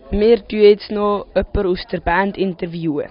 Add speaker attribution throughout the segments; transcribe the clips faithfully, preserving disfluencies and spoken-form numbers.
Speaker 1: wir interviewen jetzt noch jemanden aus der Band interviewen.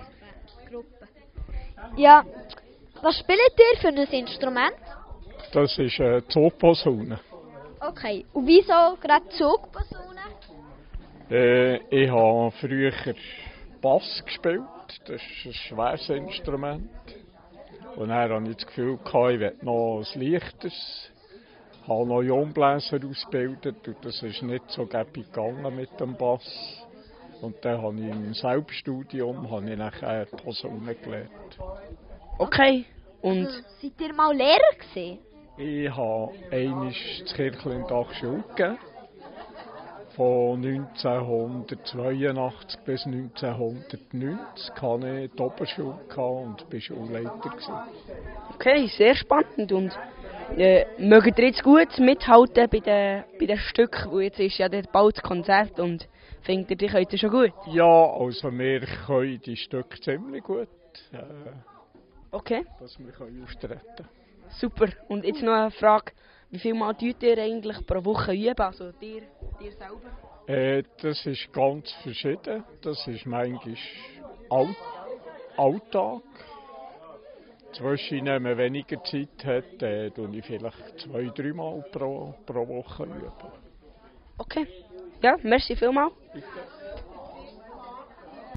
Speaker 2: Ja, was spielt ihr für ein Instrument?
Speaker 3: Das ist eine Zugposaune.
Speaker 2: Okay, und wieso gerade Zugposaune?
Speaker 3: Äh, ich habe früher Bass gespielt, das ist ein schweres Instrument. Und dann hatte ich das Gefühl, ich will noch ein leichteres. Ich habe noch Jungbläser ausgebildet und das ist nicht so gäbig gegangen mit dem Bass. Und dann habe ich im Selbststudium habe ich nachher Posaune gelernt.
Speaker 1: Okay, und
Speaker 2: Also, seid ihr mal Lehrer gewesen?
Speaker 3: Ich habe einmal das Kirchlindach Schule gegeben. Von neunzehnhundertzweiundachtzig bis neunzehnhundertneunzig hatte ich die Oberschule und war Schulleiter.
Speaker 1: okay, sehr spannend. Und äh, mögt ihr jetzt gut mithalten bei den, bei den Stücken? Weil jetzt ist ja der bald das Konzert und findet ihr, die könnt ihr schon gut?
Speaker 3: Ja, also wir können die Stücke ziemlich gut. Äh,
Speaker 1: Okay,
Speaker 3: dass wir können auftreten
Speaker 1: super. Und jetzt noch eine Frage. Wie viel Mal übt ihr eigentlich pro Woche üben? Also dir, dir selber?
Speaker 3: äh, Das ist ganz verschieden. Das ist manchmal All Alltag. Zwischen, wenn man weniger Zeit hat, äh, tue ich vielleicht zwei, drei Mal pro, pro Woche üben.
Speaker 1: Okay. Ja, merci vielmals.
Speaker 3: Bitte.